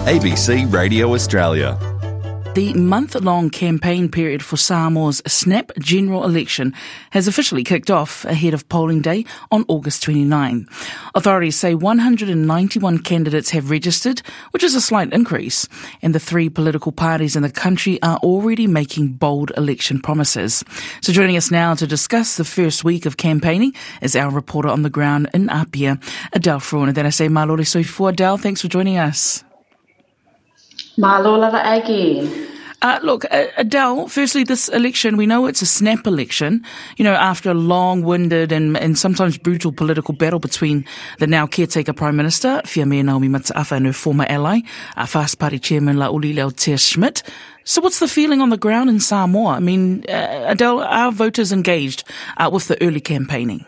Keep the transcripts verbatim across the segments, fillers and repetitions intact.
A B C Radio Australia. The month-long campaign period for Samoa's snap general election has officially kicked off ahead of polling day on August twenty-ninth. Authorities say one hundred ninety-one candidates have registered, which is a slight increase, and the three political parties in the country are already making bold election promises. So joining us now to discuss the first week of campaigning is our reporter on the ground in Apia, Adele Fraun. And then I say malore soifua. Adele, thanks for joining us. Malo lava Aggie. Uh, look, uh, Adele, firstly, this election, we know it's a snap election, you know, after a long-winded and, and sometimes brutal political battle between the now caretaker Prime Minister, Fiamea Naomi Mataafa, and her former ally, uh, Fast Party Chairman Lauli Leotia Schmidt. So what's the feeling on the ground in Samoa? I mean, uh, Adele, are voters engaged uh, with the early campaigning?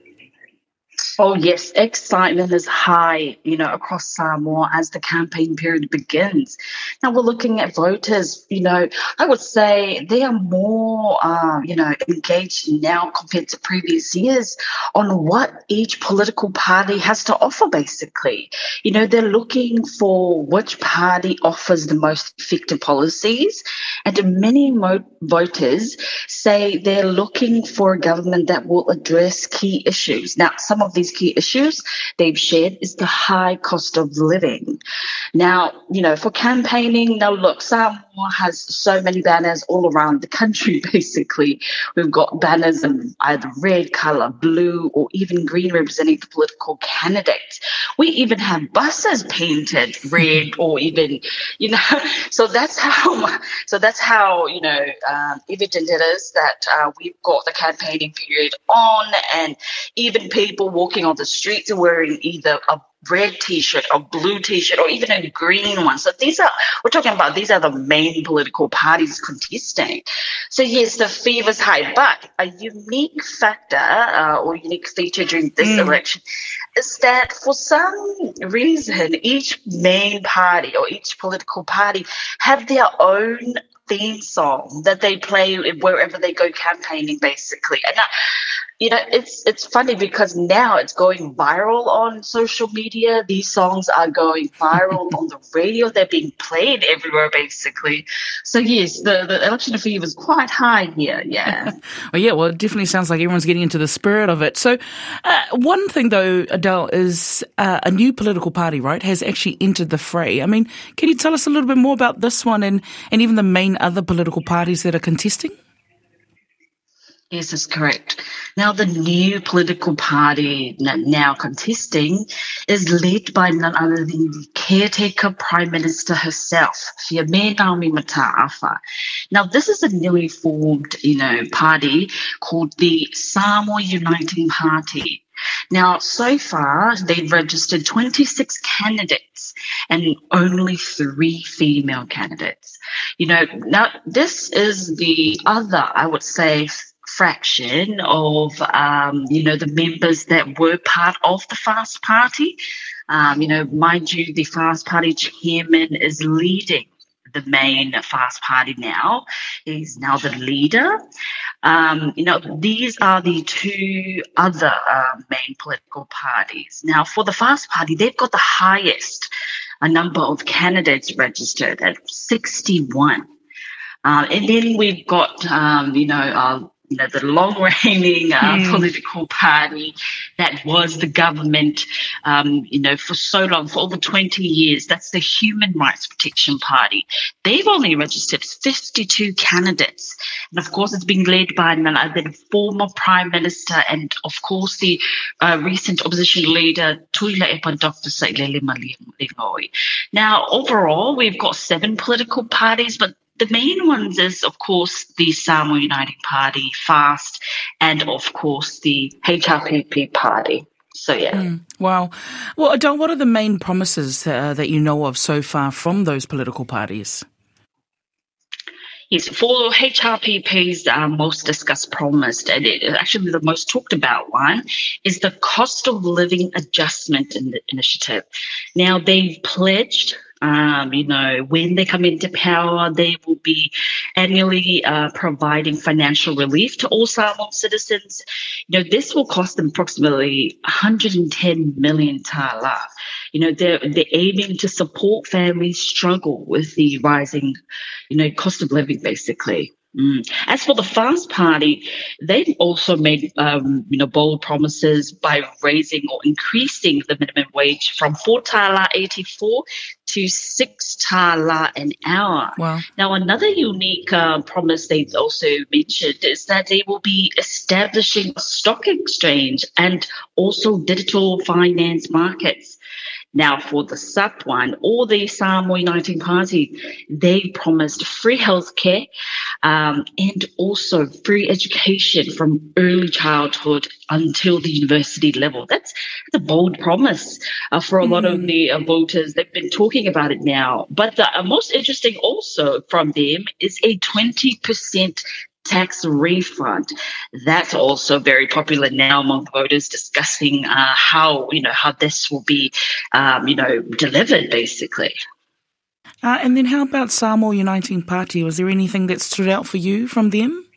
Oh, yes, excitement is high, you know, across Samoa as the campaign period begins. Now, we're looking at voters, you know, I would say they are more, uh, you know, engaged now compared to previous years on what each political party has to offer, basically. You know, they're looking for which party offers the most effective policies. And many mo- voters say they're looking for a government that will address key issues. Now, some of these key issues they've shared is the high cost of living. Now, you know, for campaigning, now look, Samoa has so many banners all around the country, basically. We've got banners in either red color, blue, or even green representing the political candidates. We even have buses painted red or even, you know, so that's how, so that's how, you know, um, evident it is that uh, we've got the campaigning period on, and even people walking on the streets are wearing either a red t-shirt or blue t-shirt or even a green one. So these are, we're talking about, these are the main political parties contesting. So yes, the fever's high, but a unique factor uh, or unique feature during this mm. election is that for some reason, each main party or each political party have their own theme song that they play wherever they go campaigning, basically. And I, You know, it's it's funny because now it's going viral on social media. These songs are going viral on the radio. They're being played everywhere, basically. So, yes, the, the election fever is quite high here, yeah. well, yeah, well, it definitely sounds like everyone's getting into the spirit of it. So uh, one thing, though, Adele, is uh, a new political party, right, has actually entered the fray. I mean, can you tell us a little bit more about this one and, and even the main other political parties that are contesting? Yes, that's correct. Now, the new political party now contesting is led by none other than the caretaker Prime Minister herself, Fiamea Naomi Mataafa. Now, this is a newly formed, you know, party called the Samoa Uniting Party. Now, so far, they've registered twenty-six candidates and only three female candidates. You know, now this is the other, I would say, fraction of, um, you know, the members that were part of the Fast Party. Um, you know, mind you, the Fast Party chairman is leading the main Fast Party now. He's now the leader. Um, you know, these are the two other uh, main political parties. Now, for the Fast Party, they've got the highest a number of candidates registered at sixty-one. Uh, and then we've got, um, you know, uh, you know, the long-reigning uh, mm. political party that was the government, um, you know, for so long, for over twenty years. That's the Human Rights Protection Party. They've only registered fifty-two candidates. And, of course, it's being led by the former Prime Minister and, of course, the uh, recent opposition leader, Tuila Epa Doctor Sailele Malingoi. Now, overall, we've got seven political parties, but the main ones is, of course, the Samoa Uniting Party, FAST, and, of course, the H R P P Party. So, yeah. Mm, wow. Well, Adele, what are the main promises uh, that you know of so far from those political parties? Yes, for H R P P's uh, most discussed promise, and it, actually the most talked about one, is the cost of living adjustment in initiative. Now, they've pledged Um, you know, when they come into power, they will be annually uh, providing financial relief to all Samoan citizens. You know, this will cost them approximately one hundred ten million tala. You know, they're, they're aiming to support families struggle with the rising, you know, cost of living, basically. Mm. As for the Fast Party, they've also made, um, you know, bold promises by raising or increasing the minimum wage from four tala eighty-four to six tala an hour. Wow. Now, another unique uh, promise they've also mentioned is that they will be establishing a stock exchange and also digital finance markets. Now, for the S U P one, or the Samoa Uniting Party, they promised free healthcare um, and also free education from early childhood until the university level. That's, that's a bold promise uh, for a mm. lot of the uh, voters. They've been talking about it now. But the uh, most interesting also from them is a twenty percent tax refund. That's also very popular now among voters, discussing uh, how, you know, how this will be, um, you know, delivered, basically. Uh, and then how about Samoa Uniting Party? Was there anything that stood out for you from them?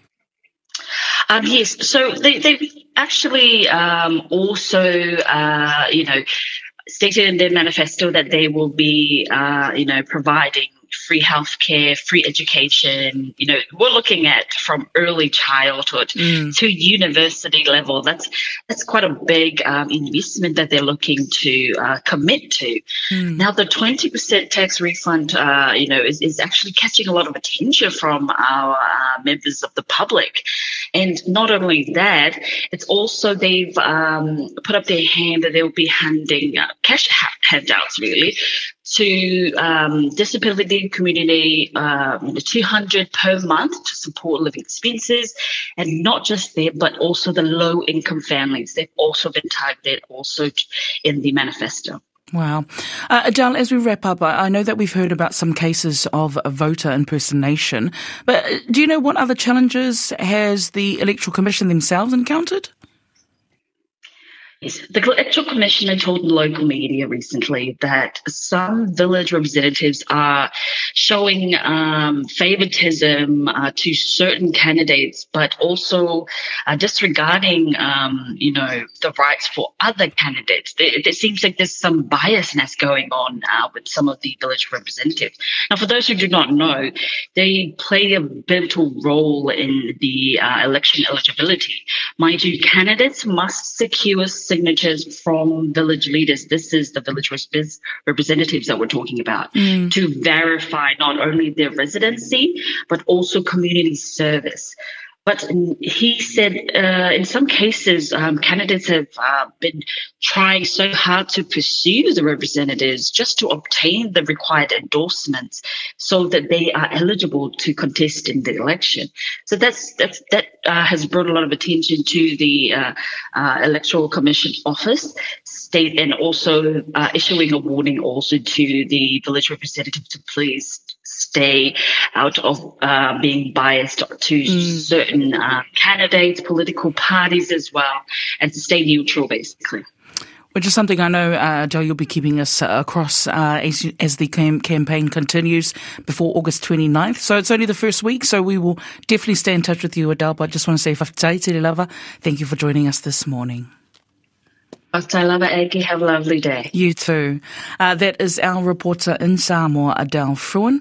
Um, yes, so they, they've actually um, also, uh, you know, stated in their manifesto that they will be, uh, you know, providing free healthcare, free education. You know, we're looking at from early childhood mm. to university level. That's that's quite a big um, investment that they're looking to uh, commit to. Mm. Now, the twenty percent tax refund, uh, you know, is, is actually catching a lot of attention from our uh, members of the public. And not only that, it's also they've um, put up their hand that they'll be handing uh, cash ha- handouts, really, to um, disability community, um, two hundred per month to support living expenses, and not just there, but also the low income families. They've also been targeted also in the manifesto. Wow. Uh, Adele, as we wrap up, I, I know that we've heard about some cases of voter impersonation, but do you know what other challenges has the Electoral Commission themselves encountered? Yes, the Electoral Commissioner told local media recently that some village representatives are showing um, favoritism uh, to certain candidates, but also uh, disregarding, um, you know, the rights for other candidates. It, it seems like there's some biasness going on uh, with some of the village representatives. Now, for those who do not know, they play a pivotal role in the uh, election eligibility. Mind you, candidates must secure signatures from village leaders. This is the village res- representatives that we're talking about, mm. to verify not only their residency, but also community service. But he said uh, in some cases, um, candidates have uh, been trying so hard to pursue the representatives just to obtain the required endorsements so that they are eligible to contest in the election. So that's, that's that uh, has brought a lot of attention to the uh, uh, Electoral Commission office, state, and also uh, issuing a warning also to the village representative to please stay out of uh, being biased to mm. certain uh, candidates, political parties as well, and to stay neutral, basically. Which is something I know, uh, Joe, you'll be keeping us uh, across uh, as, as the cam- campaign continues before August twenty-ninth. So it's only the first week, so we will definitely stay in touch with you, Adele. But I just want to say, whakatai te lava, thank you for joining us this morning. Whakatai lava, Aggie. Have a lovely day. You too. Uh, that is our reporter in Samoa, Adele Fruin.